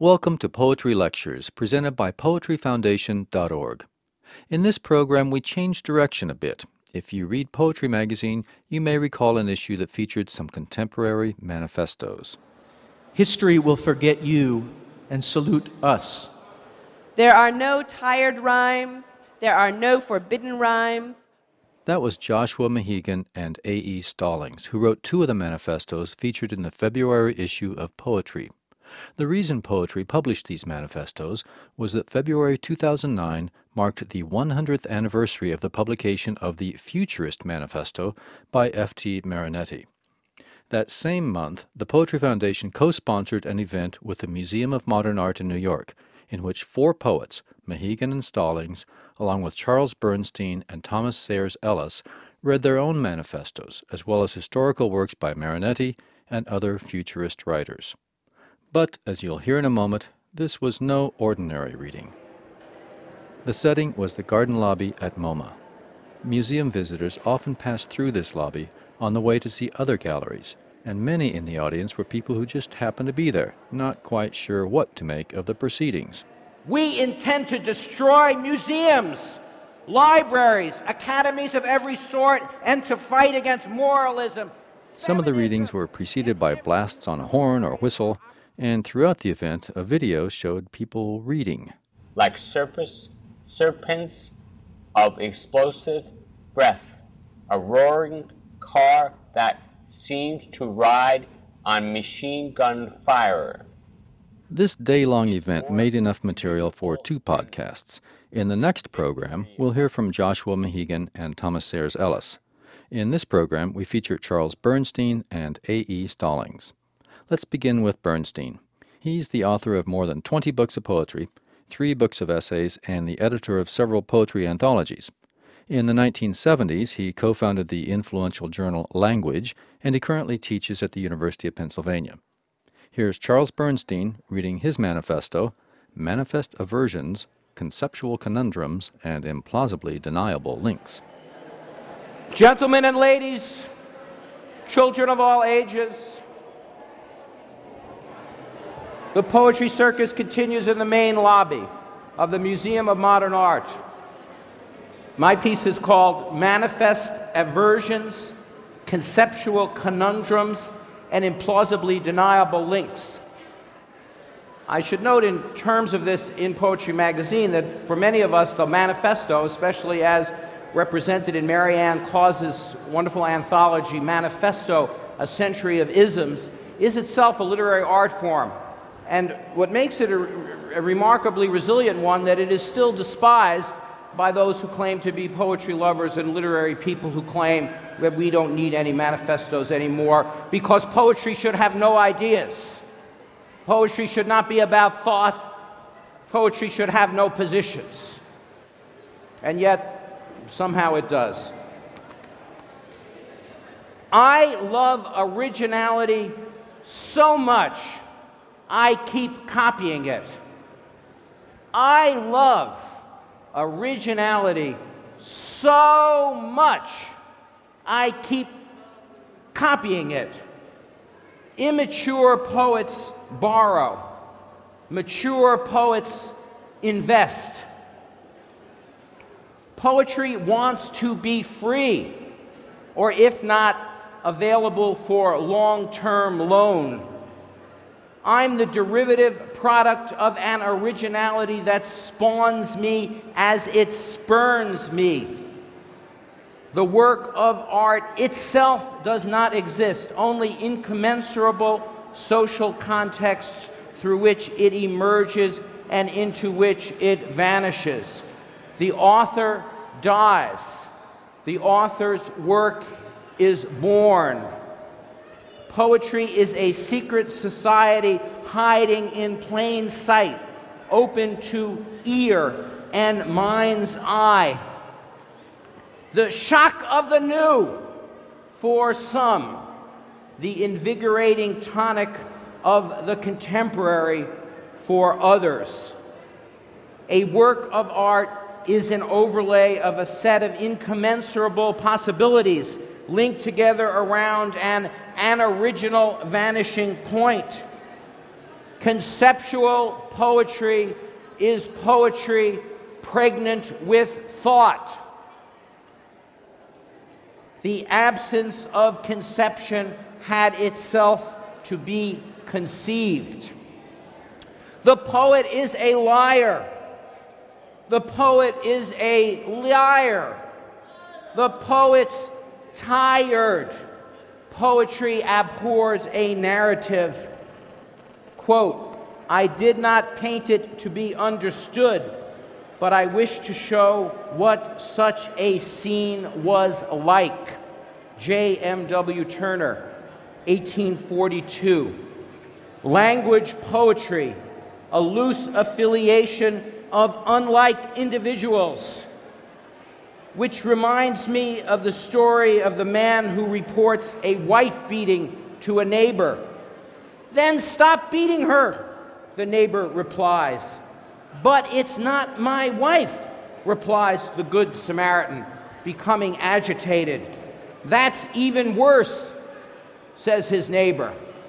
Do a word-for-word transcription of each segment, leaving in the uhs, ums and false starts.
Welcome to Poetry Lectures, presented by poetry foundation dot org. In this program, we changed direction a bit. If you read Poetry magazine, you may recall an issue that featured some contemporary manifestos. History will forget you and salute us. There are no tired rhymes. There are no forbidden rhymes. That was Joshua Mahegan and A E Stallings, who wrote two of the manifestos featured in the February issue of Poetry. The reason Poetry published these manifestos was that February two thousand nine marked the one hundredth anniversary of the publication of the Futurist Manifesto by F T Marinetti. That same month, the Poetry Foundation co-sponsored an event with the Museum of Modern Art in New York, in which four poets, Mahegan and Stallings, along with Charles Bernstein and Thomas Sayers Ellis, read their own manifestos, as well as historical works by Marinetti and other futurist writers. But, as you'll hear in a moment, this was no ordinary reading. The setting was the garden lobby at MoMA. Museum visitors often passed through this lobby on the way to see other galleries, and many in the audience were people who just happened to be there, not quite sure what to make of the proceedings. We intend to destroy museums, libraries, academies of every sort, and to fight against moralism. Some of the readings were preceded by blasts on a horn or whistle, and throughout the event, a video showed people reading. Like serpents, serpents of explosive breath, a roaring car that seemed to ride on machine gun fire. This day-long event made enough material for two podcasts. In the next program, we'll hear from Joshua Mahegan and Thomas Sayers Ellis. In this program, we feature Charles Bernstein and A E Stallings. Let's begin with Bernstein. He's the author of more than twenty books of poetry, three books of essays, and the editor of several poetry anthologies. In the nineteen seventies, he co-founded the influential journal Language, and he currently teaches at the University of Pennsylvania. Here's Charles Bernstein reading his manifesto, Manifest Aversions, Conceptual Conundrums, and Implausibly Deniable Links. Gentlemen and ladies, children of all ages, the Poetry Circus continues in the main lobby of the Museum of Modern Art. My piece is called Manifest Aversions, Conceptual Conundrums, and Implausibly Deniable Links. I should note in terms of this in Poetry magazine that for many of us, the manifesto, especially as represented in Mary Ann Claus's wonderful anthology, Manifesto, A Century of Isms, is itself a literary art form. And what makes it a, a remarkably resilient one, that it is still despised by those who claim to be poetry lovers and literary people who claim that we don't need any manifestos anymore because poetry should have no ideas. Poetry should not be about thought. Poetry should have no positions. And yet, somehow it does. I love originality so much, I keep copying it. I love originality so much, I keep copying it. Immature poets borrow. Mature poets invest. Poetry wants to be free, or if not, available for long-term loan. I'm the derivative product of an originality that spawns me as it spurns me. The work of art itself does not exist, only incommensurable social contexts through which it emerges and into which it vanishes. The author dies. The author's work is born. Poetry is a secret society hiding in plain sight, open to ear and mind's eye. The shock of the new for some, the invigorating tonic of the contemporary for others. A work of art is an overlay of a set of incommensurable possibilities linked together around an, an original vanishing point. Conceptual poetry is poetry pregnant with thought. The absence of conception had itself to be conceived. The poet is a liar. The poet is a liar. The poet's tired. Poetry abhors a narrative. Quote, I did not paint it to be understood, but I wish to show what such a scene was like. J M W Turner, eighteen forty-two. Language poetry, a loose affiliation of unlike individuals, which reminds me of the story of the man who reports a wife beating to a neighbor. Then stop beating her, the neighbor replies. But it's not my wife, replies the Good Samaritan, becoming agitated. That's even worse, says his neighbor.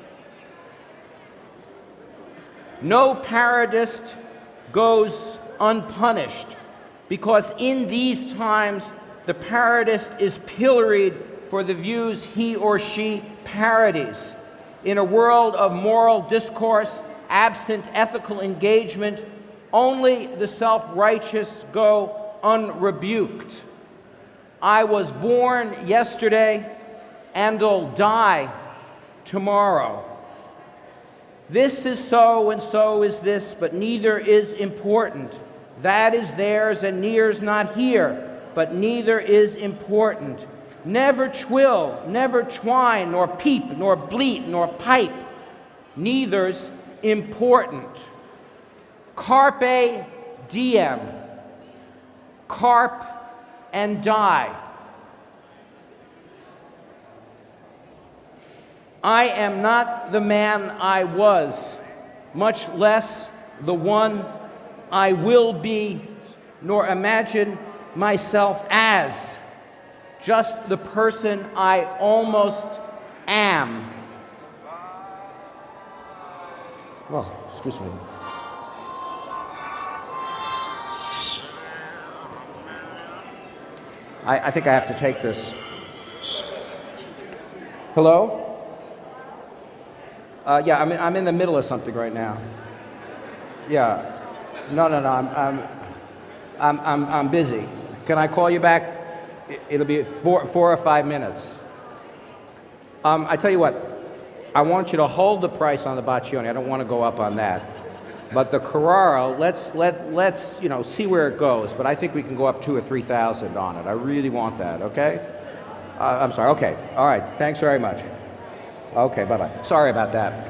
No parodist goes unpunished, because in these times the parodist is pilloried for the views he or she parodies. In a world of moral discourse, absent ethical engagement, only the self-righteous go unrebuked. I was born yesterday and'll die tomorrow. This is so and so is this, but neither is important. That is theirs and near's not here, but neither is important. Never twill, never twine, nor peep, nor bleat, nor pipe. Neither's important. Carpe diem. Carp and die. I am not the man I was, much less the one I will be, nor imagine myself as. Just the person I almost am. Well, excuse me. I, I think I have to take this. Hello? Uh, yeah, I'm in, I'm in the middle of something right now. Yeah. No, no, no. I'm I'm I'm I'm, I'm busy. Can I call you back? It'll be four, four or five minutes. Um, I tell you what, I want you to hold the price on the Boccioni. I don't want to go up on that. But the Carrara, let's let let's you know see where it goes. But I think we can go up two or three thousand on it. I really want that. Okay? Uh, I'm sorry. Okay. All right. Thanks very much. Okay. Bye bye. Sorry about that.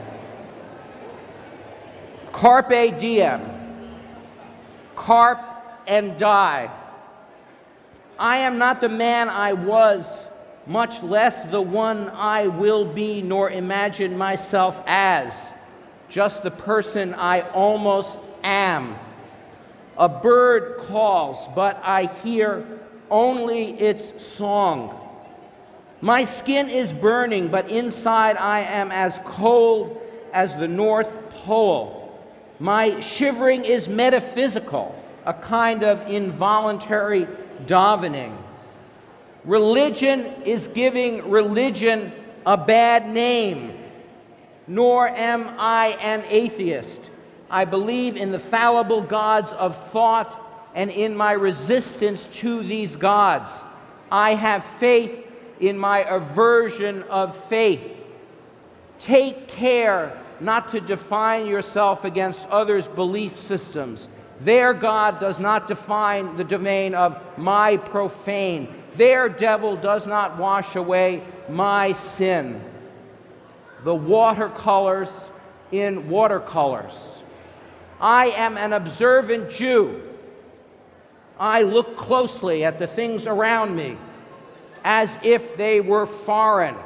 Carpe diem. Carp and die. I am not the man I was, much less the one I will be, nor imagine myself as, just the person I almost am. A bird calls, but I hear only its song. My skin is burning, but inside I am as cold as the North Pole. My shivering is metaphysical, a kind of involuntary davening. Religion is giving religion a bad name. Nor am I an atheist. I believe in the fallible gods of thought and in my resistance to these gods. I have faith in my aversion of faith. Take care not to define yourself against others' belief systems. Their God does not define the domain of my profane. Their devil does not wash away my sin. The watercolors in watercolors. I am an observant Jew. I look closely at the things around me as if they were foreign.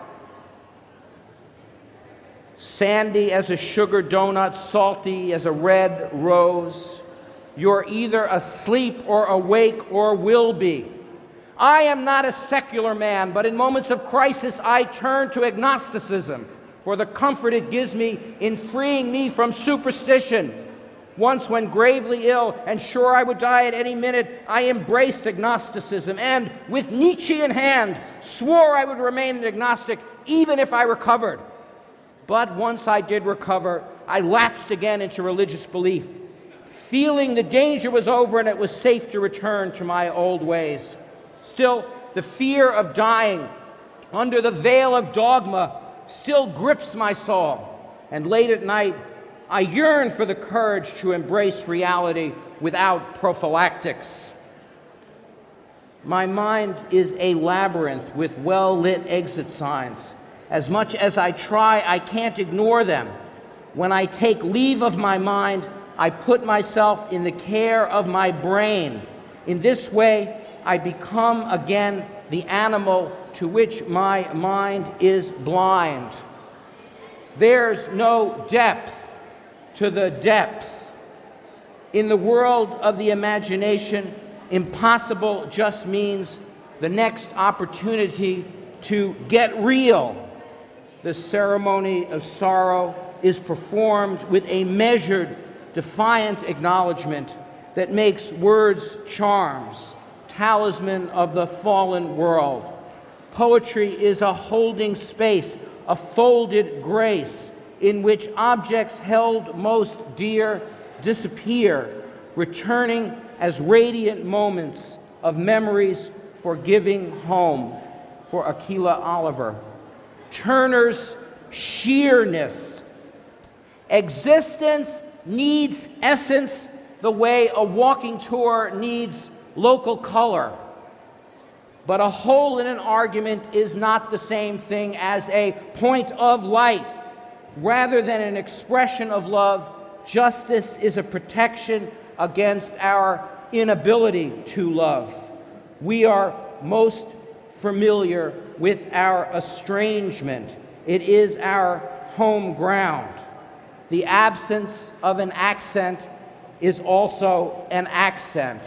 Sandy as a sugar donut, salty as a red rose. You're either asleep or awake or will be. I am not a secular man, but in moments of crisis I turn to agnosticism. for the comfort it gives me in freeing me from superstition. Once, when gravely ill and sure I would die at any minute, I embraced agnosticism and, with Nietzsche in hand, swore I would remain an agnostic even if I recovered. But once I did recover, I lapsed again into religious belief, feeling the danger was over and it was safe to return to my old ways. Still, the fear of dying under the veil of dogma still grips my soul, and late at night, I yearn for the courage to embrace reality without prophylactics. My mind is a labyrinth with well-lit exit signs. As much as I try, I can't ignore them. When I take leave of my mind, I put myself in the care of my brain. In this way, I become again the animal to which my mind is blind. There's no depth to the depth. In the world of the imagination, impossible just means the next opportunity to get real. The ceremony of sorrow is performed with a measured, defiant acknowledgement that makes words charms, talisman of the fallen world. Poetry is a holding space, a folded grace, in which objects held most dear disappear, returning as radiant moments of memories for giving home. For Aquila Oliver. Turner's sheerness. Existence needs essence the way a walking tour needs local color. But a hole in an argument is not the same thing as a point of light. Rather than an expression of love, justice is a protection against our inability to love. We are most familiar with our estrangement. It is our home ground. The absence of an accent is also an accent.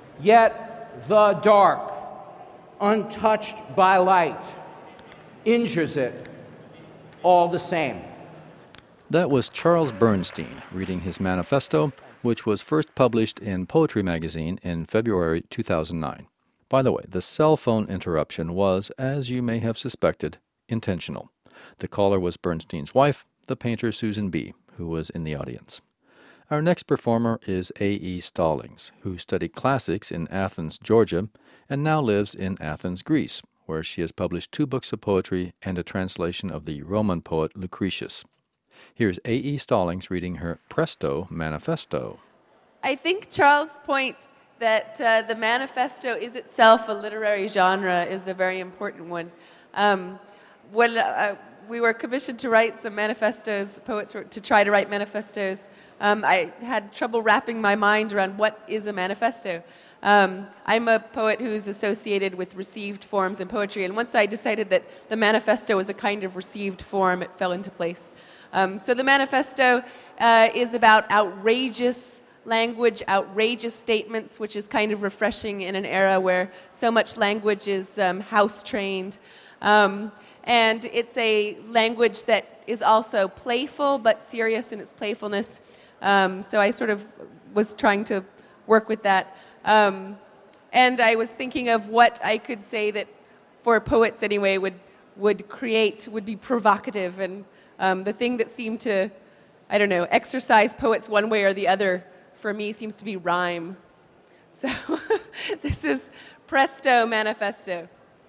Yet the dark, untouched by light, injures it all the same. That was Charles Bernstein reading his manifesto, which was first published in Poetry Magazine in February two thousand nine. By the way, the cell phone interruption was, as you may have suspected, intentional. The caller was Bernstein's wife, the painter Susan B., who was in the audience. Our next performer is A E Stallings, who studied classics in Athens, Georgia, and now lives in Athens, Greece, where she has published two books of poetry and a translation of the Roman poet Lucretius. Here's A E Stallings reading her Presto Manifesto. I think Charles' point that uh, the manifesto is itself a literary genre is a very important one. Um, when uh, we were commissioned to write some manifestos, poets were to try to write manifestos, um, I had trouble wrapping my mind around what is a manifesto. Um, I'm a poet who's associated with received forms in poetry, and once I decided that the manifesto was a kind of received form, it fell into place. Um, so the manifesto uh, is about outrageous language, outrageous statements, which is kind of refreshing in an era where so much language is um, house-trained. Um, and it's a language that is also playful, but serious in its playfulness. Um, so I sort of was trying to work with that. Um, and I was thinking of what I could say that, for poets anyway, would would create, would be provocative. And um, the thing that seemed to, I don't know, exercise poets one way or the other, for me, seems to be rhyme. So this is Presto Manifesto.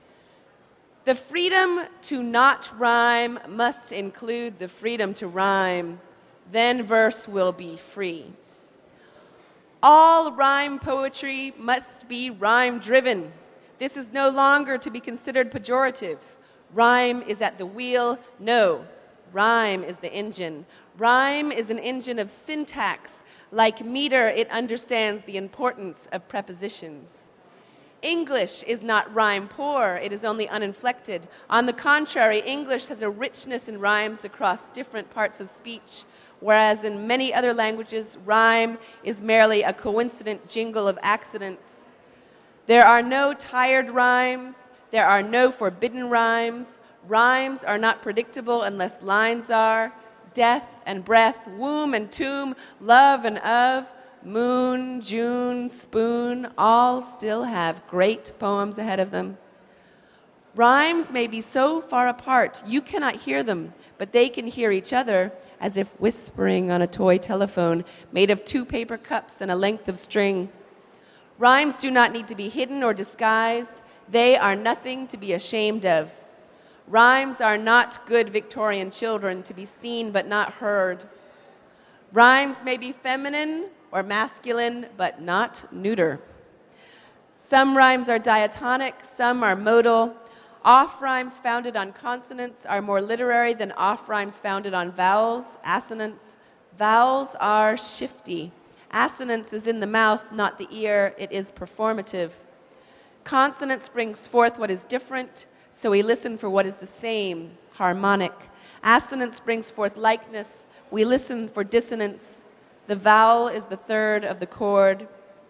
The freedom to not rhyme must include the freedom to rhyme. Then verse will be free. All rhyme poetry must be rhyme-driven. This is no longer to be considered pejorative. Rhyme is at the wheel. No, rhyme is the engine. Rhyme is an engine of syntax. Like meter, it understands the importance of prepositions. English is not rhyme poor, it is only uninflected. On the contrary, English has a richness in rhymes across different parts of speech, whereas in many other languages, rhyme is merely a coincident jingle of accidents. There are no tired rhymes, there are no forbidden rhymes. Rhymes are not predictable unless lines are. Death and breath, womb and tomb, love and of, moon, June, spoon, all still have great poems ahead of them. Rhymes may be so far apart you cannot hear them, but they can hear each other as if whispering on a toy telephone made of two paper cups and a length of string. Rhymes do not need to be hidden or disguised. They are nothing to be ashamed of. Rhymes are not good Victorian children to be seen but not heard. Rhymes may be feminine or masculine, but not neuter. Some rhymes are diatonic, some are modal. Off-rhymes founded on consonants are more literary than off-rhymes founded on vowels, assonance. Vowels are shifty. Assonance is in the mouth, not the ear. It is performative. Consonance brings forth what is different, so we listen for what is the same, harmonic. Assonance brings forth likeness. We listen for dissonance. The vowel is the third of the chord.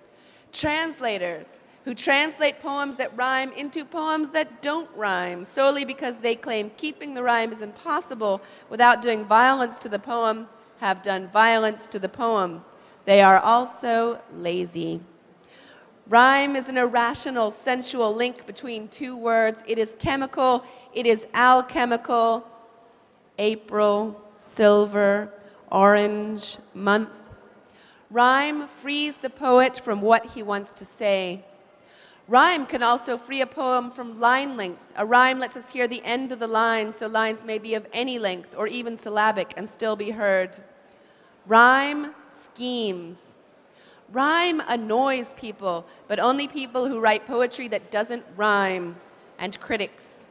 Translators who translate poems that rhyme into poems that don't rhyme solely because they claim keeping the rhyme is impossible without doing violence to the poem have done violence to the poem. They are also lazy. Rhyme is an irrational, sensual link between two words. It is chemical, it is alchemical. April, silver, orange, month. Rhyme frees the poet from what he wants to say. Rhyme can also free a poem from line length. A rhyme lets us hear the end of the line, so lines may be of any length or even syllabic and still be heard. Rhyme schemes. Rhyme annoys people, but only people who write poetry that doesn't rhyme, and critics.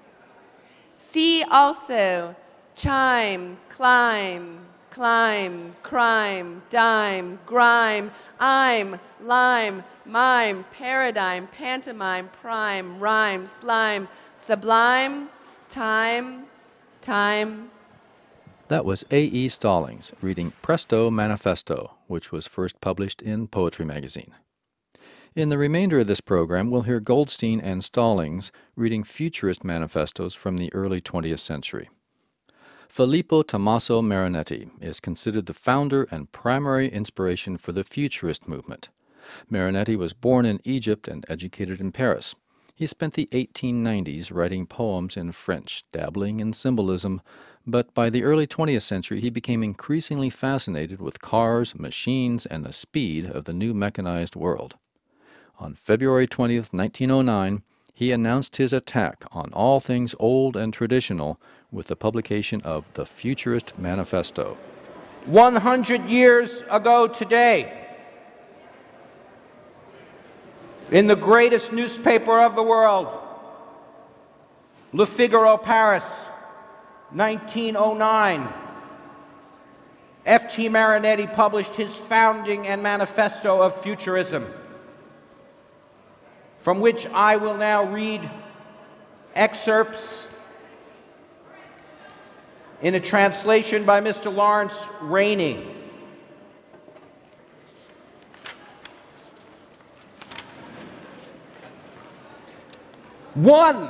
See also chime, climb, climb, crime, dime, grime, I'm, lime, mime, paradigm, pantomime, prime, rhyme, slime, sublime, time, time. That was A E Stallings reading Presto Manifesto, which was first published in Poetry Magazine. In the remainder of this program, we'll hear Goldstein and Stallings reading Futurist manifestos from the early twentieth century. Filippo Tommaso Marinetti is considered the founder and primary inspiration for the Futurist movement. Marinetti was born in Egypt and educated in Paris. He spent the eighteen nineties writing poems in French, dabbling in symbolism, but by the early twentieth century he became increasingly fascinated with cars, machines, and the speed of the new mechanized world. On February twentieth, nineteen oh nine, he announced his attack on all things old and traditional with the publication of the Futurist Manifesto. one hundred years ago today, in the greatest newspaper of the world, Le Figaro, Paris, nineteen oh nine, F T Marinetti published his founding and manifesto of futurism, from which I will now read excerpts in a translation by Mister Lawrence Rainey. One,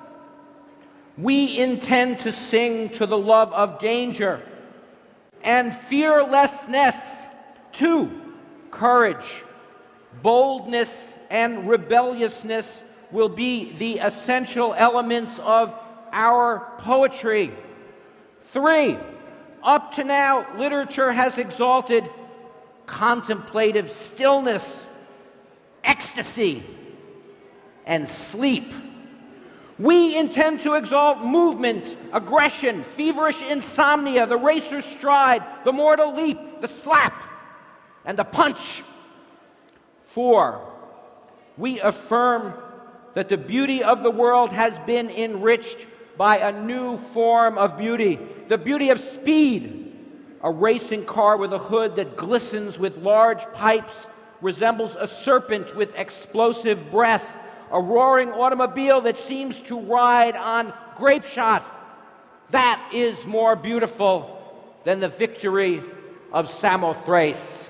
we intend to sing to the love of danger and fearlessness. Two, courage, boldness, and rebelliousness will be the essential elements of our poetry. Three, up to now, literature has exalted contemplative stillness, ecstasy, and sleep. We intend to exalt movement, aggression, feverish insomnia, the racer's stride, the mortal leap, the slap, and the punch. Four, we affirm that the beauty of the world has been enriched by a new form of beauty, the beauty of speed. A racing car with a hood that glistens with large pipes resembles a serpent with explosive breath. A roaring automobile that seems to ride on grape shot. That is more beautiful than the victory of Samothrace.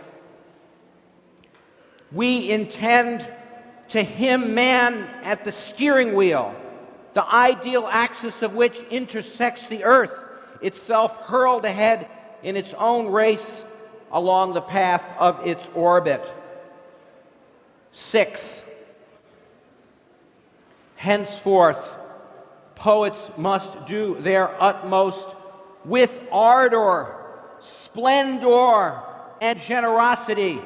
We intend to hymn man at the steering wheel, the ideal axis of which intersects the Earth, itself hurled ahead in its own race along the path of its orbit. Six, henceforth, poets must do their utmost with ardor, splendor, and generosity.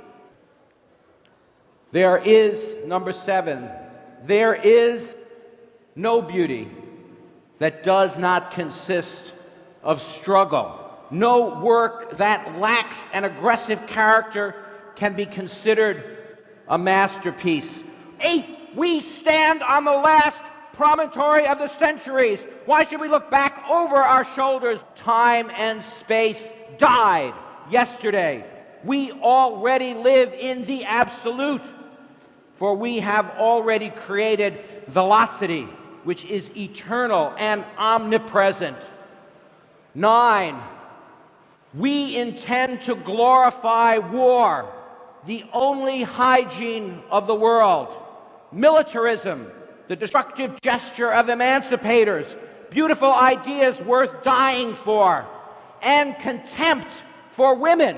There is, number seven, there is no beauty that does not consist of struggle. No work that lacks an aggressive character can be considered a masterpiece. Eight, we stand on the last promontory of the centuries. Why should we look back over our shoulders? Time and space died yesterday. We already live in the absolute, for we have already created velocity, which is eternal and omnipresent. Nine, we intend to glorify war, the only hygiene of the world. Militarism, the destructive gesture of emancipators, beautiful ideas worth dying for, and contempt for women.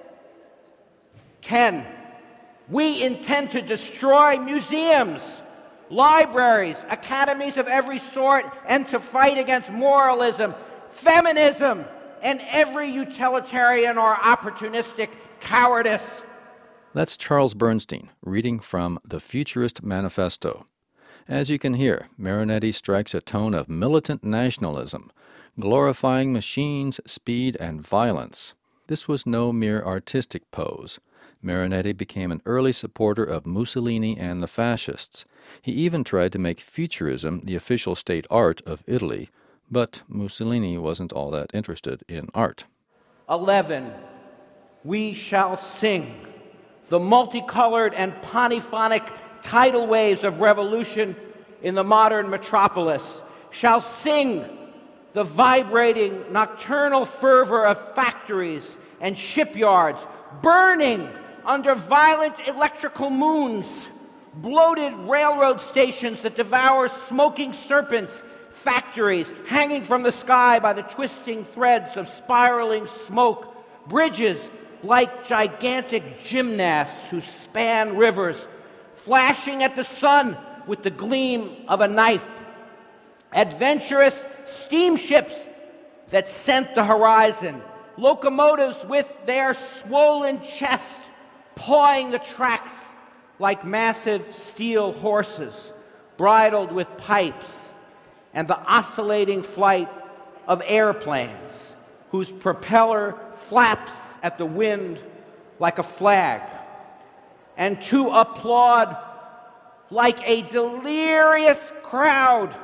Ten, we intend to destroy museums, libraries, academies of every sort, and to fight against moralism, feminism, and every utilitarian or opportunistic cowardice. That's Charles Bernstein reading from The Futurist Manifesto. As you can hear, Marinetti strikes a tone of militant nationalism, glorifying machines, speed, and violence. This was no mere artistic pose. Marinetti became an early supporter of Mussolini and the fascists. He even tried to make Futurism the official state art of Italy, but Mussolini wasn't all that interested in art. Eleven, we shall sing the multicolored and polyphonic tidal waves of revolution in the modern metropolis, shall sing the vibrating nocturnal fervor of factories and shipyards, burning under violent electrical moons, bloated railroad stations that devour smoking serpents, factories hanging from the sky by the twisting threads of spiraling smoke, bridges like gigantic gymnasts who span rivers, flashing at the sun with the gleam of a knife, adventurous steamships that scent the horizon, locomotives with their swollen chest pawing the tracks like massive steel horses, bridled with pipes, and the oscillating flight of airplanes whose propeller flaps at the wind like a flag, and to applaud like a delirious crowd.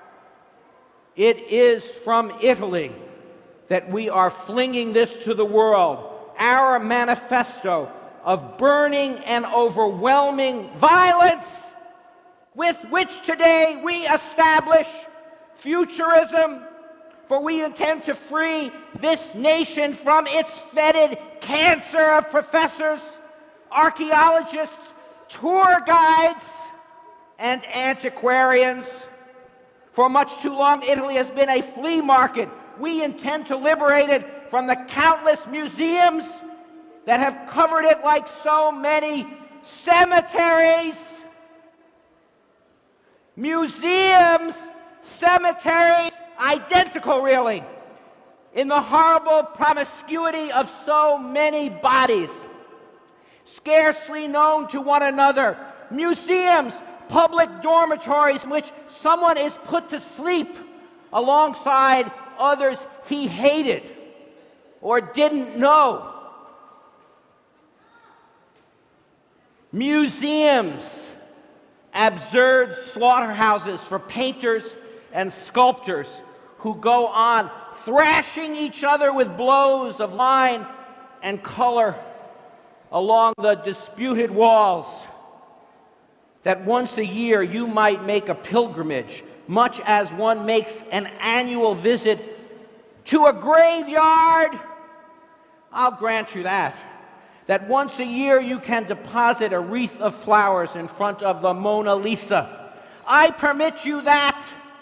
It is from Italy that we are flinging this to the world, our manifesto of burning and overwhelming violence with which today we establish futurism, for we intend to free this nation from its fetid cancer of professors, archaeologists, tour guides, and antiquarians. For much too long, Italy has been a flea market. We intend to liberate it from the countless museums that have covered it like so many cemeteries. Museums, cemeteries, identical really, in the horrible promiscuity of so many bodies, scarcely known to one another. Museums, public dormitories in which someone is put to sleep alongside others he hated or didn't know. Museums, absurd slaughterhouses for painters and sculptors who go on thrashing each other with blows of line and color along the disputed walls, that once a year you might make a pilgrimage, much as one makes an annual visit to a graveyard. I'll grant you that. That once a year you can deposit a wreath of flowers in front of the Mona Lisa. I permit you that.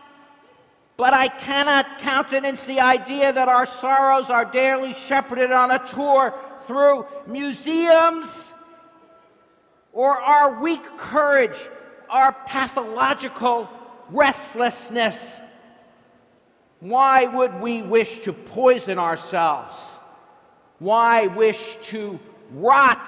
but I cannot countenance the idea that our sorrows are daily shepherded on a tour through museums, or our weak courage, our pathological restlessness. Why would we wish to poison ourselves? Why wish to rot?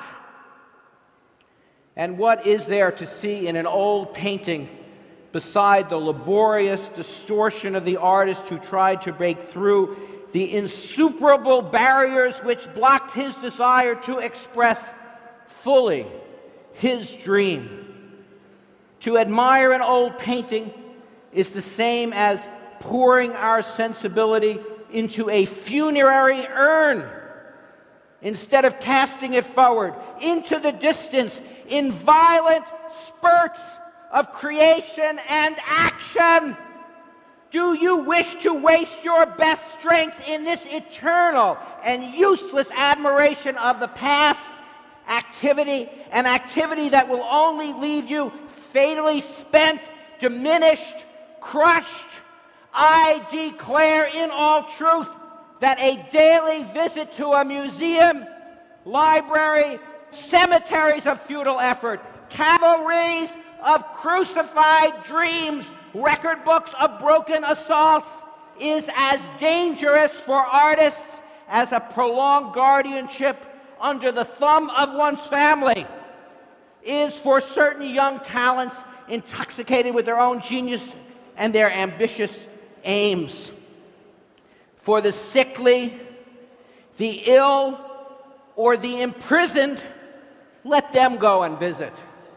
And what is there to see in an old painting beside the laborious distortion of the artist who tried to break through the insuperable barriers which blocked his desire to express fully his dream? To admire an old painting is the same as pouring our sensibility into a funerary urn instead of casting it forward into the distance in violent spurts of creation and action. Do you wish to waste your best strength in this eternal and useless admiration of the past activity, an activity that will only leave you fatally spent, diminished, crushed? I declare in all truth that a daily visit to a museum, library, cemeteries of futile effort, cavalries of crucified dreams, record books of broken assaults is as dangerous for artists as a prolonged guardianship under the thumb of one's family is for certain young talents intoxicated with their own genius and their ambitious aims. For the sickly, the ill, or the imprisoned, let them go and visit.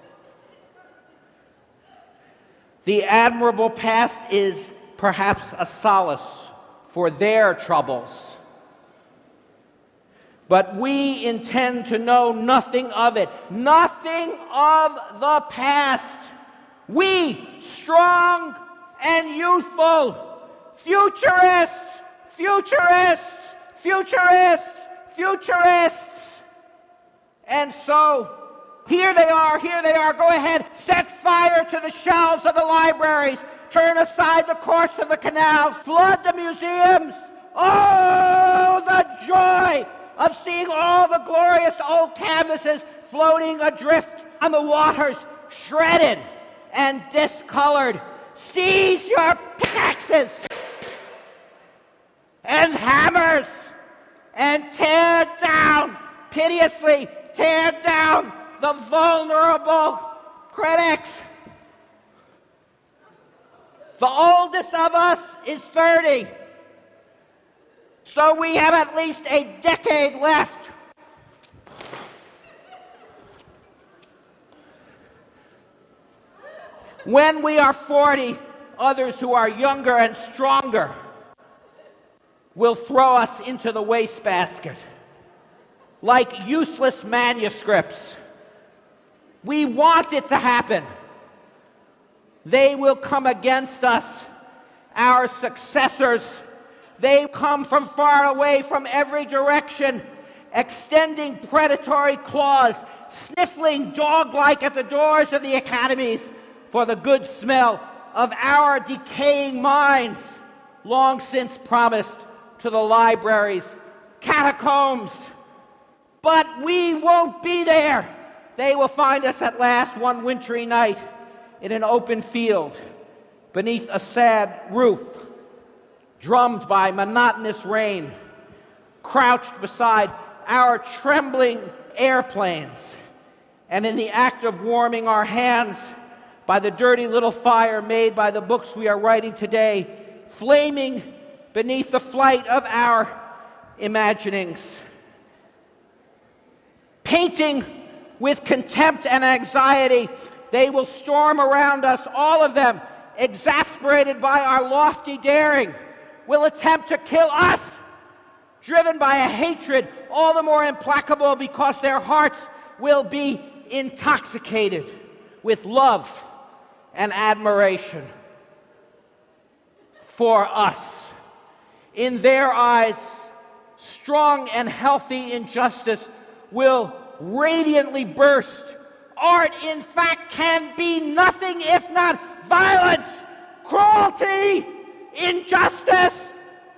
The admirable past is perhaps a solace for their troubles. But we intend to know nothing of it, nothing of the past. We, strong and youthful, futurists, futurists, futurists, futurists. And so, here they are, here they are. Go ahead, set fire to the shelves of the libraries. Turn aside the course of the canals. Flood the museums. Oh, the joy of seeing all the glorious old canvases floating adrift on the waters, shredded and discolored. Seize your pickaxes and hammers and tear down, piteously tear down the vulnerable critics. The oldest of us is thirty, so we have at least a decade left. When we are forty, others who are younger and stronger will throw us into the wastebasket like useless manuscripts. We want it to happen. They will come against us, our successors. They come from far away, from every direction, extending predatory claws, sniffling dog-like at the doors of the academies for the good smell of our decaying minds, long since promised to the libraries, catacombs. But we won't be there. They will find us at last one wintry night in an open field, beneath a sad roof, drummed by monotonous rain, crouched beside our trembling airplanes, and in the act of warming our hands by the dirty little fire made by the books we are writing today, flaming beneath the flight of our imaginings. Painting with contempt and anxiety, they will storm around us, all of them, exasperated by our lofty daring, will attempt to kill us, driven by a hatred all the more implacable because their hearts will be intoxicated with love and admiration for us. In their eyes, strong and healthy injustice will radiantly burst. Art, in fact, can be nothing if not violence, cruelty, injustice.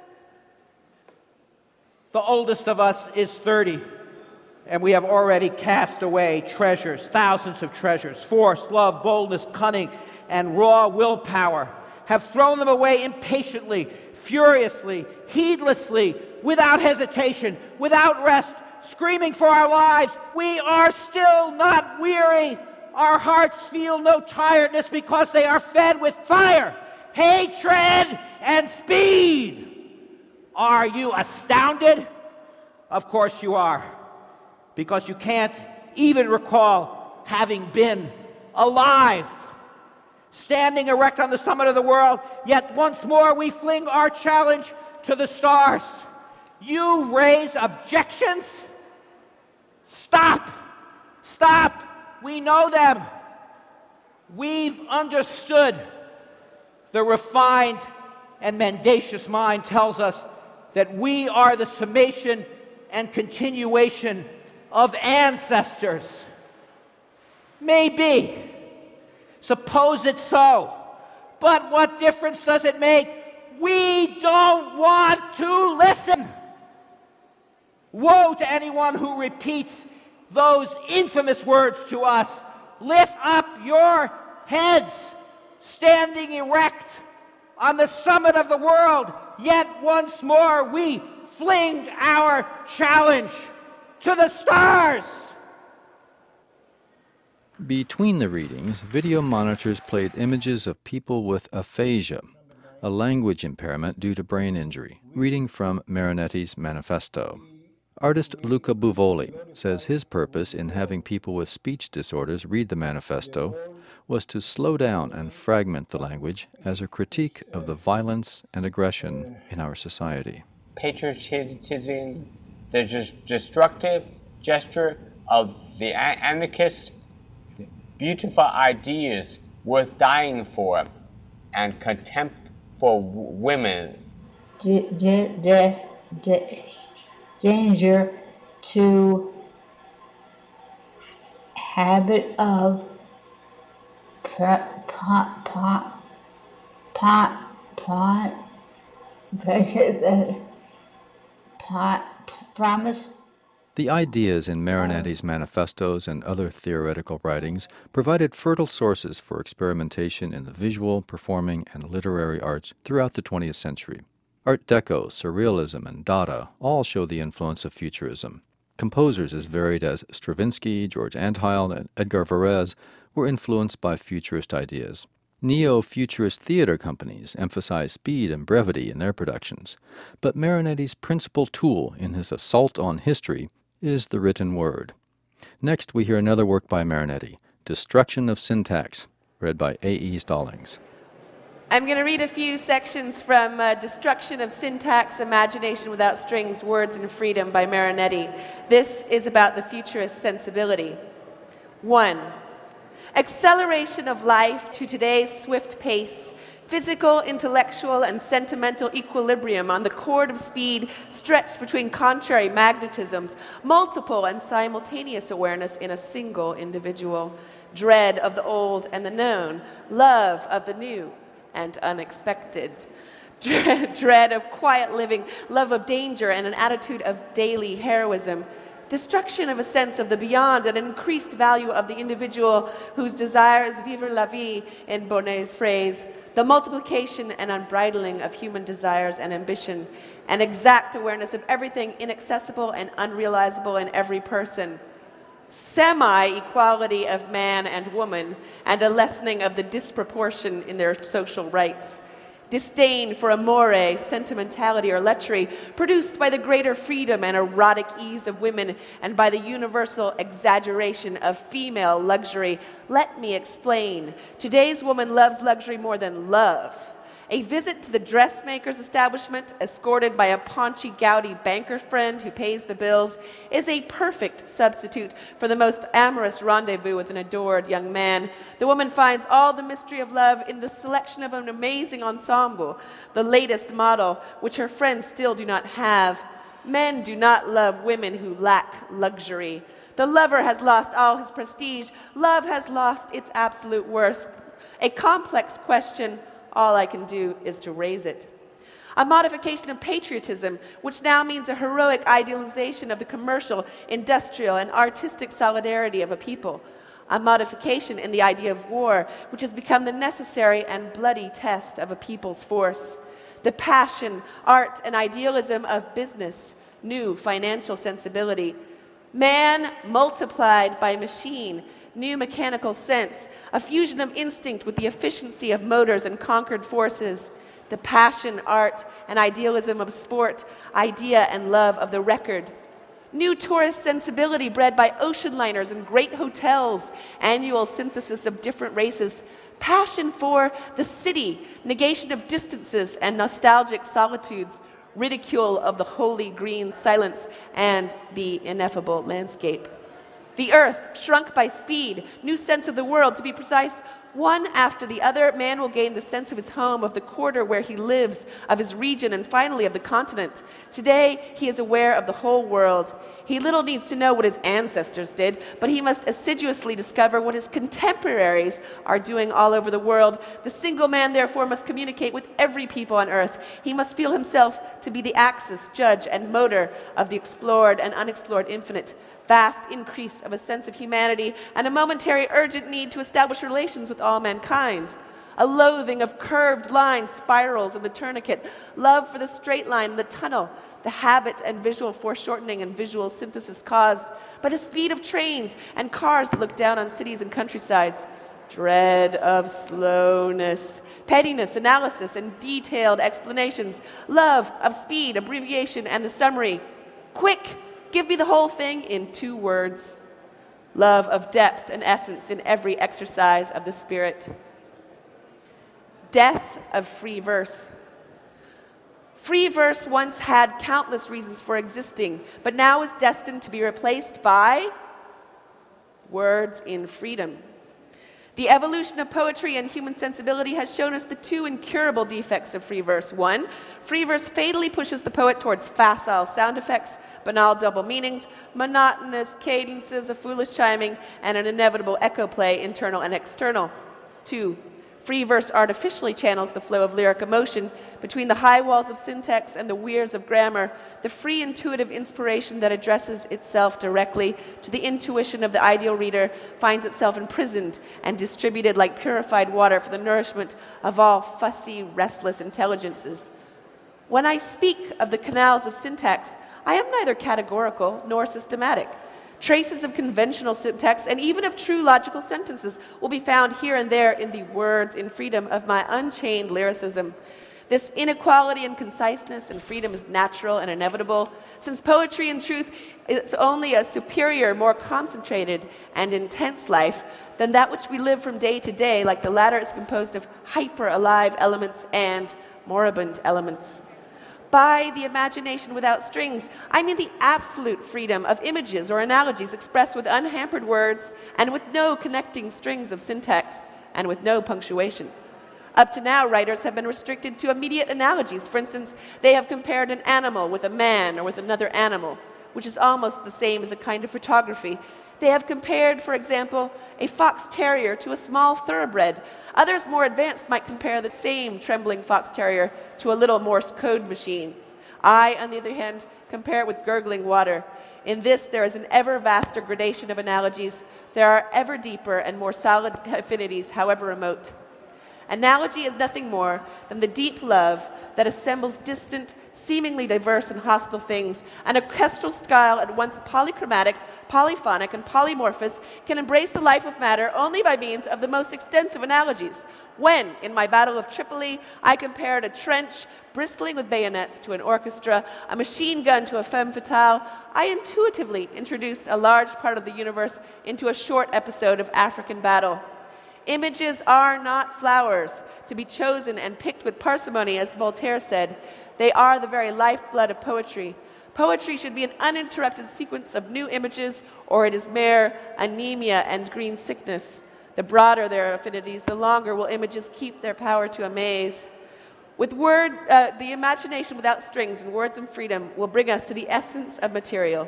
The oldest of us is thirty, and we have already cast away treasures, thousands of treasures, force, love, boldness, cunning, and raw willpower, have thrown them away impatiently, furiously, heedlessly, without hesitation, without rest, screaming for our lives. We are still not weary. Our hearts feel no tiredness because they are fed with fire, hatred, and speed. Are you astounded? Of course you are, because you can't even recall having been alive. Standing erect on the summit of the world, yet once more we fling our challenge to the stars. You raise objections? Stop! Stop! We know them. We've understood. The refined and mendacious mind tells us that we are the summation and continuation of ancestors. Maybe. Suppose it's so. But what difference does it make? We don't want to listen. Woe to anyone who repeats those infamous words to us. Lift up your heads, standing erect on the summit of the world, yet once more we fling our challenge to the stars. Between the readings, video monitors played images of people with aphasia, a language impairment due to brain injury, reading from Marinetti's manifesto. Artist Luca Buvoli says his purpose in having people with speech disorders read the manifesto was to slow down and fragment the language as a critique of the violence and aggression in our society. Patriotism, the just destructive gesture of the anarchists, beautiful ideas worth dying for, and contempt for women. D- d- d- d- danger to habit of pot pot pot pot pot pot promise. The ideas in Marinetti's manifestos and other theoretical writings provided fertile sources for experimentation in the visual, performing, and literary arts throughout the twentieth century. Art Deco, Surrealism, and Dada all show the influence of Futurism. Composers as varied as Stravinsky, George Antheil, and Edgar Varese were influenced by Futurist ideas. Neo-Futurist theater companies emphasize speed and brevity in their productions, but Marinetti's principal tool in his assault on history is the written word. Next, we hear another work by Marinetti, Destruction of Syntax, read by A E Stallings. I'm going to read a few sections from uh, Destruction of Syntax, Imagination Without Strings, Words and Freedom by Marinetti. This is about the futurist sensibility. One, acceleration of life to today's swift pace, physical, intellectual, and sentimental equilibrium on the chord of speed stretched between contrary magnetisms, multiple and simultaneous awareness in a single individual, dread of the old and the known, love of the new and unexpected, dread of quiet living, love of danger, and an attitude of daily heroism, destruction of a sense of the beyond, and an increased value of the individual whose desire is vivre la vie, in Bonnet's phrase, the multiplication and unbridling of human desires and ambition, an exact awareness of everything inaccessible and unrealizable in every person, semi-equality of man and woman, and a lessening of the disproportion in their social rights, disdain for amore, sentimentality, or lechery, produced by the greater freedom and erotic ease of women and by the universal exaggeration of female luxury. Let me explain. Today's woman loves luxury more than love. A visit to the dressmaker's establishment, escorted by a paunchy, gouty banker friend who pays the bills, is a perfect substitute for the most amorous rendezvous with an adored young man. The woman finds all the mystery of love in the selection of an amazing ensemble, the latest model, which her friends still do not have. Men do not love women who lack luxury. The lover has lost all his prestige. Love has lost its absolute worth. A complex question, All I can do is to raise it. A modification of patriotism, which now means a heroic idealization of the commercial, industrial, and artistic solidarity of a people. A modification in the idea of war, which has become the necessary and bloody test of a people's force. The passion, art, and idealism of business, new financial sensibility. Man multiplied by machine, new mechanical sense, a fusion of instinct with the efficiency of motors and conquered forces. The passion, art, and idealism of sport, idea and love of the record. New tourist sensibility bred by ocean liners and great hotels, annual synthesis of different races, passion for the city, negation of distances and nostalgic solitudes, ridicule of the holy green silence and the ineffable landscape. The earth shrunk by speed, new sense of the world, to be precise. One after the other, man will gain the sense of his home, of the quarter where he lives, of his region, and finally of the continent. Today, he is aware of the whole world. He little needs to know what his ancestors did, but he must assiduously discover what his contemporaries are doing all over the world. The single man, therefore, must communicate with every people on earth. He must feel himself to be the axis, judge, and motor of the explored and unexplored infinite. Vast increase of a sense of humanity and a momentary urgent need to establish relations with all mankind. A loathing of curved lines, spirals, and the tourniquet. Love for the straight line and the tunnel. The habit and visual foreshortening and visual synthesis caused by the speed of trains and cars that look down on cities and countrysides. Dread of slowness, pettiness, analysis, and detailed explanations. Love of speed, abbreviation, and the summary. Quick! Give me the whole thing in two words. Love of depth and essence in every exercise of the spirit. Death of free verse. Free verse once had countless reasons for existing, but now is destined to be replaced by words in freedom. The evolution of poetry and human sensibility has shown us the two incurable defects of free verse. One, free verse fatally pushes the poet towards facile sound effects, banal double meanings, monotonous cadences of foolish chiming, and an inevitable echo play, internal and external. Two, free verse artificially channels the flow of lyric emotion between the high walls of syntax and the weirs of grammar, the free intuitive inspiration that addresses itself directly to the intuition of the ideal reader finds itself imprisoned and distributed like purified water for the nourishment of all fussy, restless intelligences. When I speak of the canals of syntax, I am neither categorical nor systematic. Traces of conventional syntax and even of true logical sentences will be found here and there in the words in freedom of my unchained lyricism. This inequality in conciseness and freedom is natural and inevitable, since poetry in truth is only a superior, more concentrated and intense life than that which we live from day to day, like the latter is composed of hyper-alive elements and moribund elements. By the imagination without strings, I mean the absolute freedom of images or analogies expressed with unhampered words and with no connecting strings of syntax and with no punctuation. Up to now, writers have been restricted to immediate analogies. For instance, they have compared an animal with a man or with another animal, which is almost the same as a kind of photography. They have compared, for example, a fox terrier to a small thoroughbred. Others more advanced might compare the same trembling fox terrier to a little Morse code machine. I, on the other hand, compare it with gurgling water. In this, there is an ever vaster gradation of analogies. There are ever deeper and more solid affinities, however remote. Analogy is nothing more than the deep love that assembles distant, seemingly diverse and hostile things. An orchestral style at once polychromatic, polyphonic, and polymorphous can embrace the life of matter only by means of the most extensive analogies. When, in my Battle of Tripoli, I compared a trench bristling with bayonets to an orchestra, a machine gun to a femme fatale, I intuitively introduced a large part of the universe into a short episode of African battle. Images are not flowers, to be chosen and picked with parsimony, as Voltaire said. They are the very lifeblood of poetry. Poetry should be an uninterrupted sequence of new images, or it is mere anemia and green sickness. The broader their affinities, the longer will images keep their power to amaze. With word, uh, the imagination without strings and words and freedom will bring us to the essence of material.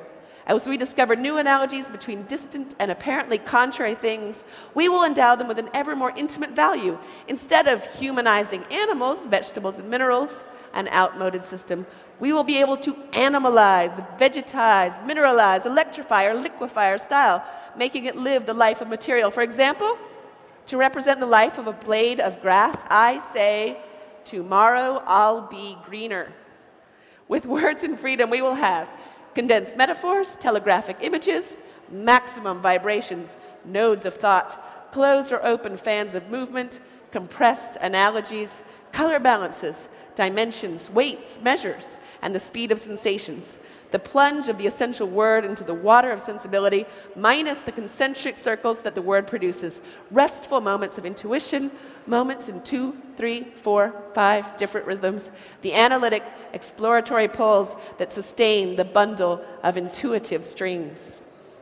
As we discover new analogies between distant and apparently contrary things, we will endow them with an ever more intimate value. Instead of humanizing animals, vegetables, and minerals, an outmoded system, we will be able to animalize, vegetize, mineralize, electrify, or liquefy our style, making it live the life of material. For example, to represent the life of a blade of grass, I say, tomorrow I'll be greener. With words and freedom, we will have condensed metaphors, telegraphic images, maximum vibrations, nodes of thought, closed or open fans of movement, compressed analogies, color balances, dimensions, weights, measures, and the speed of sensations. The plunge of the essential word into the water of sensibility, minus the concentric circles that the word produces. Restful moments of intuition, moments in two, three, four, five different rhythms. The analytic, exploratory pulls that sustain the bundle of intuitive strings.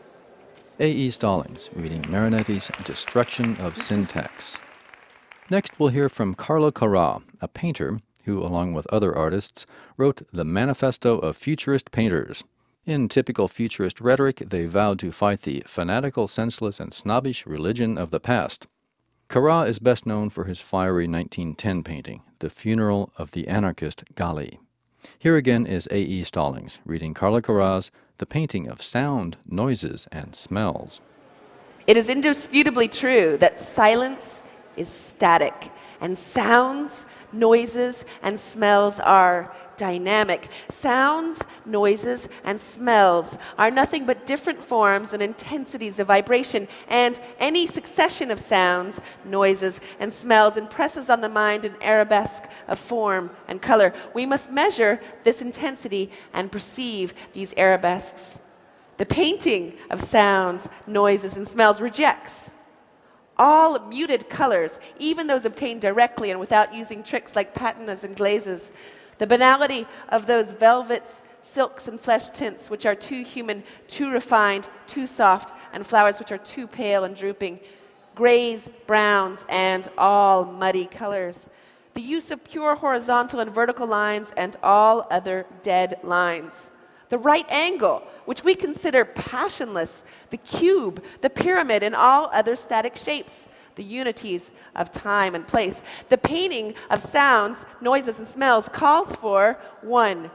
A E Stallings, reading Marinetti's Destruction of Syntax. Next, we'll hear from Carlo Carrà, a painter who, along with other artists, wrote the Manifesto of Futurist Painters. In typical futurist rhetoric, they vowed to fight the fanatical, senseless, and snobbish religion of the past. Carrà is best known for his fiery nineteen ten painting, The Funeral of the Anarchist Gali. Here again is A E Stallings, reading Carlo Carrà's The Painting of Sound, Noises, and Smells. It is indisputably true that silence is static, and sounds, noises, and smells are dynamic. Sounds, noises, and smells are nothing but different forms and intensities of vibration, and any succession of sounds, noises, and smells impresses on the mind an arabesque of form and color. We must measure this intensity and perceive these arabesques. The painting of sounds, noises, and smells rejects all muted colors, even those obtained directly and without using tricks like patinas and glazes. The banality of those velvets, silks, and flesh tints which are too human, too refined, too soft, and flowers which are too pale and drooping. Grays, browns, and all muddy colors. The use of pure horizontal and vertical lines and all other dead lines. The right angle, which we consider passionless, the cube, the pyramid, and all other static shapes, the unities of time and place. The painting of sounds, noises, and smells calls for, one,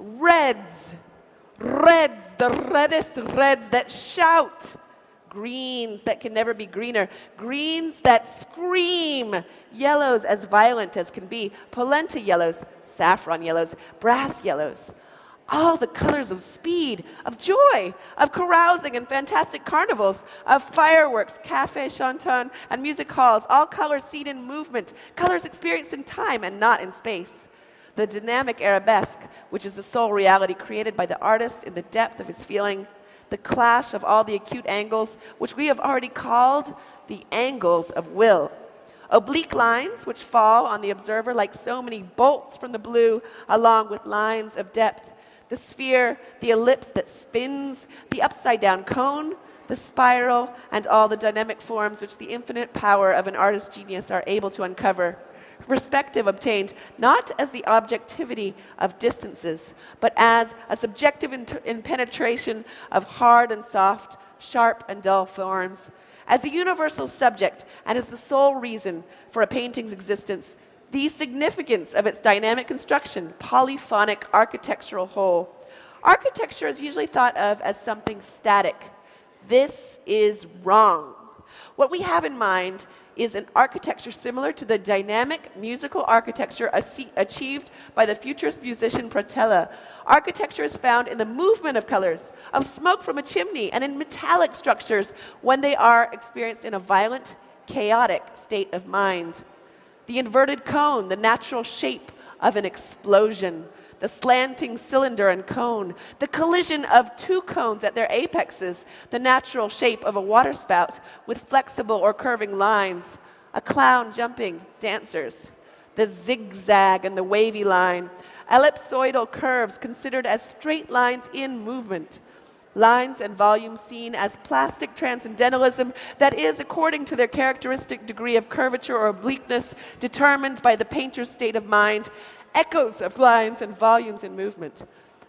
reds, reds, the reddest reds that shout, greens that can never be greener, greens that scream, yellows as violent as can be, polenta yellows, saffron yellows, brass yellows. All the colors of speed, of joy, of carousing and fantastic carnivals, of fireworks, cafe chantant, and music halls, all colors seen in movement, colors experienced in time and not in space. The dynamic arabesque, which is the sole reality created by the artist in the depth of his feeling, the clash of all the acute angles, which we have already called the angles of will. Oblique lines which fall on the observer like so many bolts from the blue, along with lines of depth. The sphere, the ellipse that spins, the upside-down cone, the spiral, and all the dynamic forms which the infinite power of an artist's genius are able to uncover. Perspective obtained not as the objectivity of distances, but as a subjective impenetration of hard and soft, sharp and dull forms. As a universal subject and as the sole reason for a painting's existence, the significance of its dynamic construction, polyphonic architectural whole. Architecture is usually thought of as something static. This is wrong. What we have in mind is an architecture similar to the dynamic musical architecture achieved by the futurist musician Pratella. Architecture is found in the movement of colors, of smoke from a chimney, and in metallic structures when they are experienced in a violent, chaotic state of mind. The inverted cone, the natural shape of an explosion. The slanting cylinder and cone. The collision of two cones at their apexes. The natural shape of a waterspout with flexible or curving lines. A clown jumping, dancers. The zigzag and the wavy line. Ellipsoidal curves considered as straight lines in movement. Lines and volumes seen as plastic transcendentalism that is, according to their characteristic degree of curvature or obliqueness, determined by the painter's state of mind, echoes of lines and volumes in movement.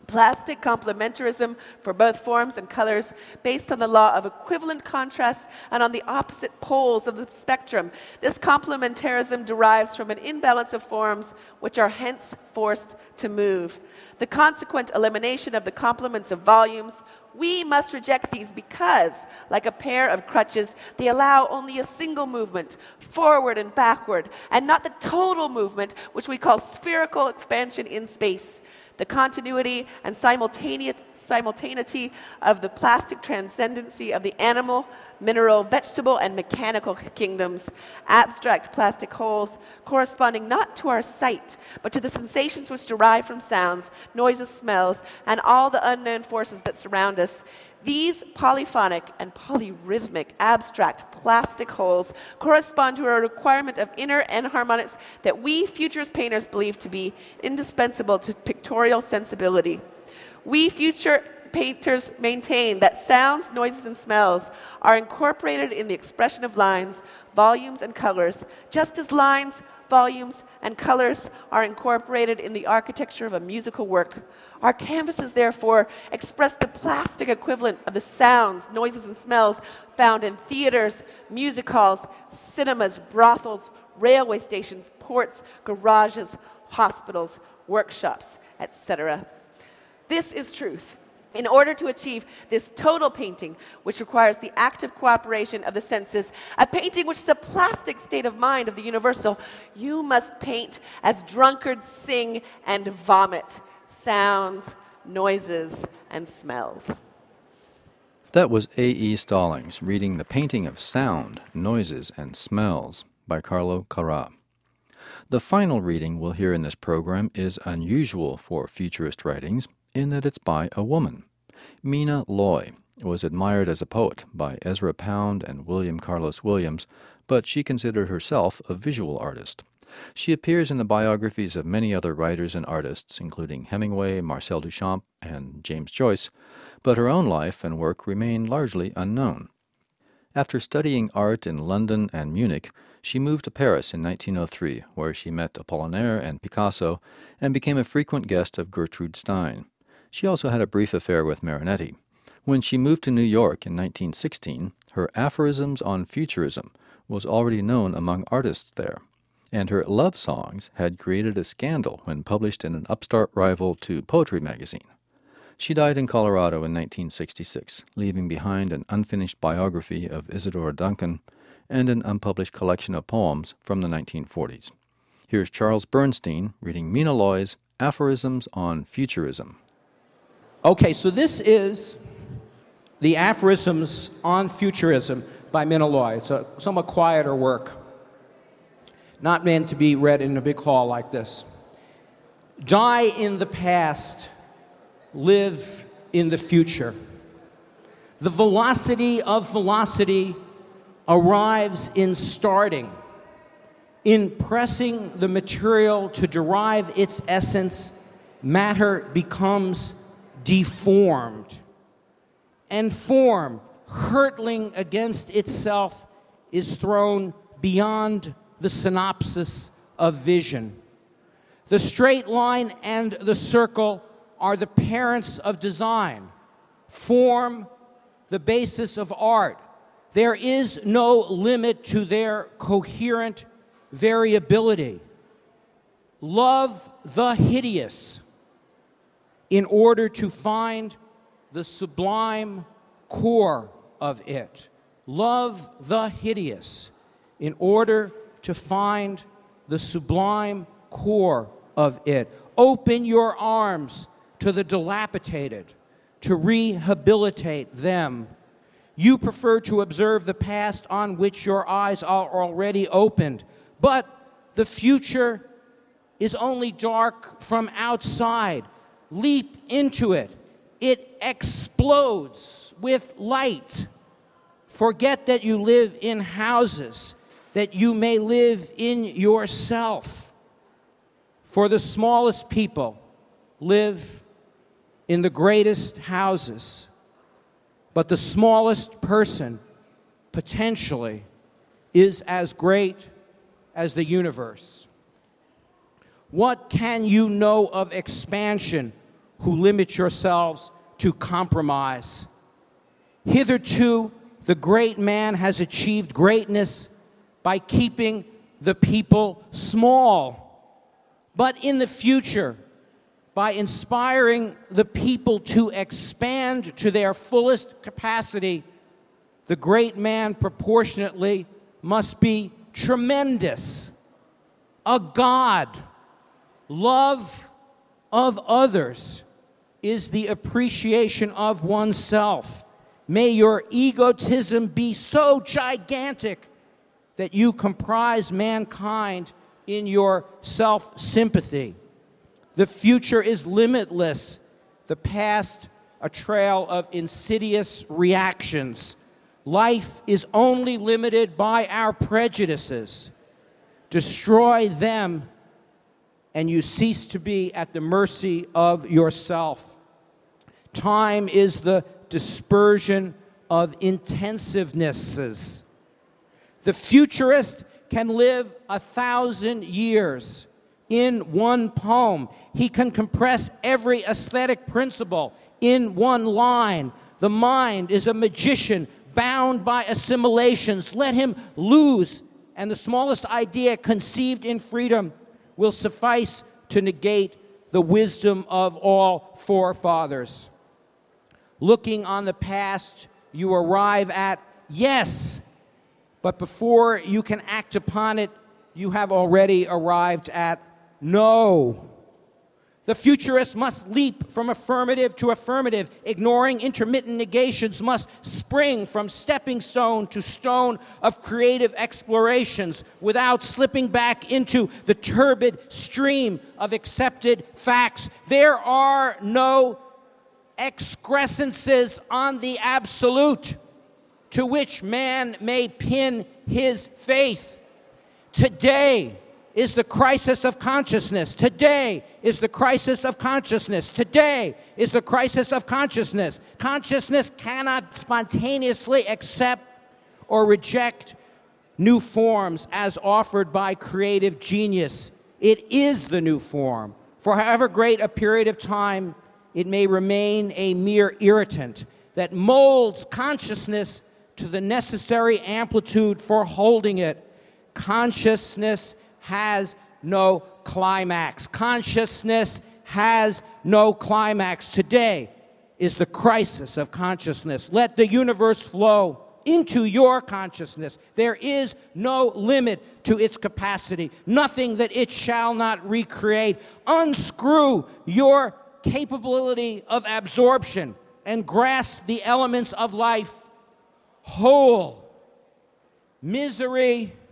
Plastic complementarism for both forms and colors based on the law of equivalent contrasts and on the opposite poles of the spectrum. This complementarism derives from an imbalance of forms which are hence forced to move. The consequent elimination of the complements of volumes, we must reject these because, like a pair of crutches, they allow only a single movement, forward and backward, and not the total movement, which we call spherical expansion in space. The continuity and simultaneous, simultaneity of the plastic transcendency of the animal, mineral, vegetable, and mechanical kingdoms, abstract plastic wholes corresponding not to our sight, but to the sensations which derive from sounds, noises, smells, and all the unknown forces that surround us. These polyphonic and polyrhythmic abstract plastic wholes correspond to a requirement of inner enharmonics that we futurist painters believe to be indispensable to pictorial sensibility. We future painters maintain that sounds, noises, and smells are incorporated in the expression of lines, volumes, and colors, just as lines, volumes, and colors are incorporated in the architecture of a musical work. Our canvases, therefore, express the plastic equivalent of the sounds, noises, and smells found in theaters, music halls, cinemas, brothels, railway stations, ports, garages, hospitals, workshops, et cetera. This is truth. In order to achieve this total painting, which requires the active cooperation of the senses, a painting which is a plastic state of mind of the universal, you must paint as drunkards sing and vomit, sounds, noises, and smells. That was A E Stallings reading The Painting of Sound, Noises, and Smells by Carlo Carrà. The final reading we'll hear in this program is unusual for futurist writings in that it's by a woman. Mina Loy was admired as a poet by Ezra Pound and William Carlos Williams, but she considered herself a visual artist. She appears in the biographies of many other writers and artists, including Hemingway, Marcel Duchamp, and James Joyce, but her own life and work remain largely unknown. After studying art in London and Munich, she moved to Paris in nineteen oh three, where she met Apollinaire and Picasso and became a frequent guest of Gertrude Stein. She also had a brief affair with Marinetti. When she moved to New York in nineteen sixteen, her aphorisms on futurism was already known among artists there, and her love songs had created a scandal when published in an upstart rival to Poetry magazine. She died in Colorado in nineteen sixty-six, leaving behind an unfinished biography of Isadora Duncan and an unpublished collection of poems from the nineteen forties. Here's Charles Bernstein reading Mina Loy's Aphorisms on Futurism. Okay, so this is the Aphorisms on Futurism by Mina Loy. It's a somewhat quieter work, not meant to be read in a big hall like this. Die in the past, live in the future. The velocity of velocity arrives in starting. In pressing the material to derive its essence, matter becomes deformed. And form, hurtling against itself, is thrown beyond the synopsis of vision. The straight line and the circle are the parents of design. Form, the basis of art. There is no limit to their coherent variability. Love the hideous in order to find the sublime core of it. Love the hideous in order to find the sublime core of it. Open your arms to the dilapidated, to rehabilitate them. You prefer to observe the past on which your eyes are already opened, but the future is only dark from outside. Leap into it. It explodes with light. Forget that you live in houses, that you may live in yourself. For the smallest people live in the greatest houses, but the smallest person potentially is as great as the universe. What can you know of expansion who limit yourselves to compromise. Hitherto, the great man has achieved greatness by keeping the people small. But in the future, by inspiring the people to expand to their fullest capacity, the great man proportionately must be tremendous, a god. Love of others is the appreciation of oneself. May your egotism be so gigantic that you comprise mankind in your self-sympathy. The future is limitless, the past a trail of insidious reactions. Life is only limited by our prejudices. Destroy them, and you cease to be at the mercy of yourself. Time is the dispersion of intensivenesses. The futurist can live a thousand years in one poem. He can compress every aesthetic principle in one line. The mind is a magician bound by assimilations. Let him lose, and the smallest idea conceived in freedom will suffice to negate the wisdom of all forefathers. Looking on the past, you arrive at yes, but before you can act upon it, you have already arrived at no. The futurist must leap from affirmative to affirmative. Ignoring intermittent negations must spring from stepping stone to stone of creative explorations without slipping back into the turbid stream of accepted facts. There are no excrescences on the absolute to which man may pin his faith. Today is the crisis of consciousness. Today is the crisis of consciousness. Today is the crisis of consciousness. Consciousness cannot spontaneously accept or reject new forms as offered by creative genius. It is the new form. For however great a period of time, it may remain a mere irritant that molds consciousness to the necessary amplitude for holding it. Consciousness has no climax. Consciousness has no climax. Today is the crisis of consciousness. Let the universe flow into your consciousness. There is no limit to its capacity, nothing that it shall not recreate. Unscrew your capability of absorption and grasp the elements of life whole. Misery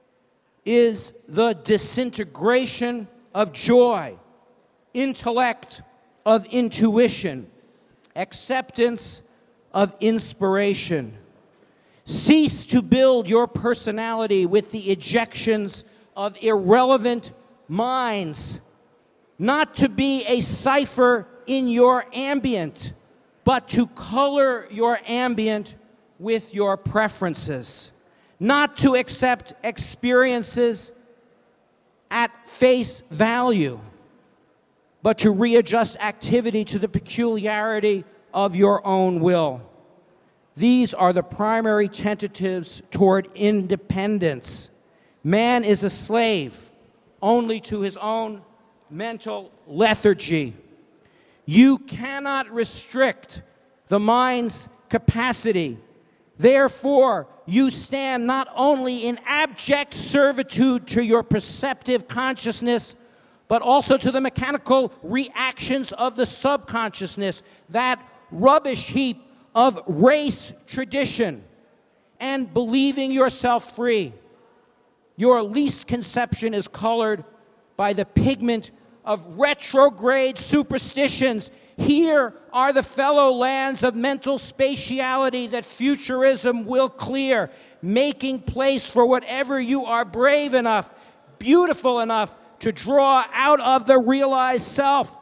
is the disintegration of joy, intellect of intuition, acceptance of inspiration. Cease to build your personality with the ejections of irrelevant minds, not to be a cipher in your ambient, but to color your ambient with your preferences. Not to accept experiences at face value, but to readjust activity to the peculiarity of your own will. These are the primary tentatives toward independence. Man is a slave only to his own mental lethargy. You cannot restrict the mind's capacity. Therefore, you stand not only in abject servitude to your perceptive consciousness, but also to the mechanical reactions of the subconsciousness, that rubbish heap of race tradition, and believing yourself free. Your least conception is colored by the pigment of retrograde superstitions. Here are the fellow lands of mental spatiality that futurism will clear, making place for whatever you are brave enough, beautiful enough to draw out of the realized self.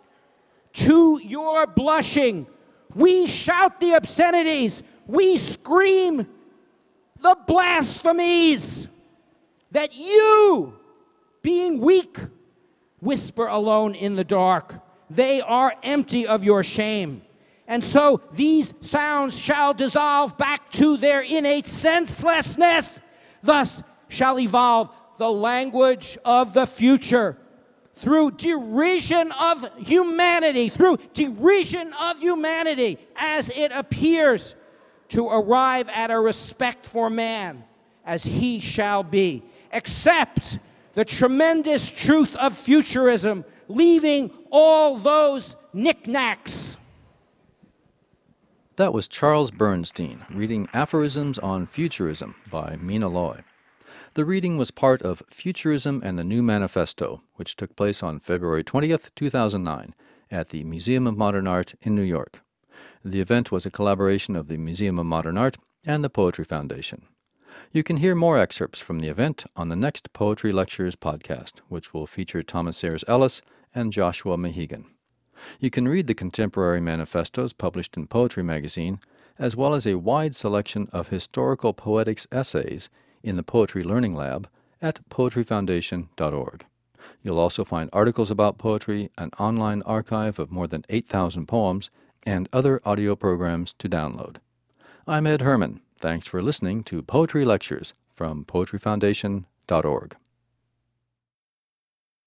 To your blushing, we shout the obscenities, we scream the blasphemies, that you, being weak, whisper alone in the dark. they are empty of your shame. And so these sounds shall dissolve back to their innate senselessness. Thus shall evolve the language of the future through derision of humanity, through derision of humanity as it appears to arrive at a respect for man as he shall be. Accept the tremendous truth of futurism, leaving all those knickknacks. That was Charles Bernstein reading Aphorisms on Futurism by Mina Loy. The reading was part of Futurism and the New Manifesto, which took place on February twentieth, two thousand nine, at the Museum of Modern Art in New York. The event was a collaboration of the Museum of Modern Art and the Poetry Foundation. You can hear more excerpts from the event on the next Poetry Lectures podcast, which will feature Thomas Sayers Ellis and Joshua Mahegan. You can read the contemporary manifestos published in Poetry Magazine, as well as a wide selection of historical poetics essays in the Poetry Learning Lab at poetry foundation dot org. You'll also find articles about poetry, an online archive of more than eight thousand poems, and other audio programs to download. I'm Ed Herman. Thanks for listening to Poetry Lectures from poetry foundation dot org.